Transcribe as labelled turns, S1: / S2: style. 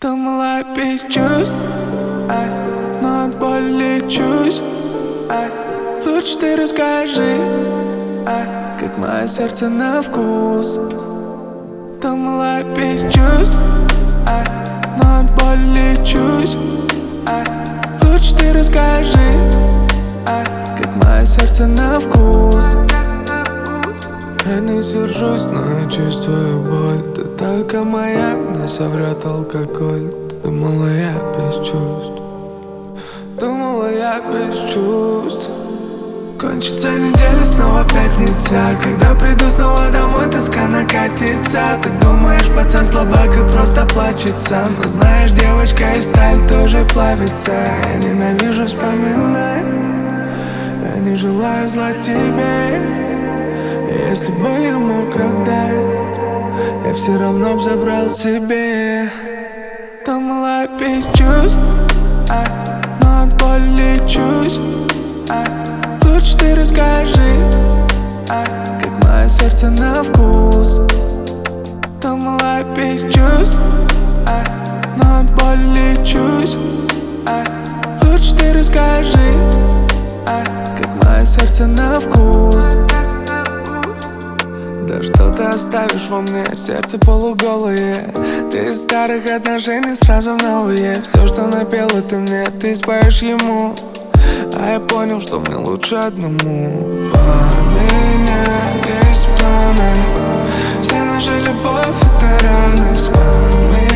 S1: Думала, пищусь, но от боли лечусь. Лучше ты расскажи, как мое сердце на вкус. Думала, пищусь, но от боли лечусь. Лучше ты расскажи, как мое сердце на вкус. Я не сержусь, но я чувствую боль. Ты только моя, мне соврет алкоголь. Ты думала, я без чувств. Думала, я без чувств. Кончится неделя, снова пятница. Когда приду снова домой, тоска накатится. Ты думаешь, пацан слабак и просто плачется. Но знаешь, девочка и сталь тоже плавится. Я ненавижу вспоминать, я не желаю зла тебе. Если боль я мог отдать, я все равно б забрал себе. Думала, пищусь, но от боли лечусь. Лучше ты расскажи, как мое сердце на вкус. Думала, пищусь, но от боли лечусь. Лучше ты расскажи, как мое сердце на вкус. Да что ты оставишь во мне, сердце полуголое. Ты из старых отношений сразу в новые. Все, что напела ты мне, ты споешь ему. А я понял, что мне лучше одному. Поменялись планы. Вся наша любовь — это раны. Вспоминай.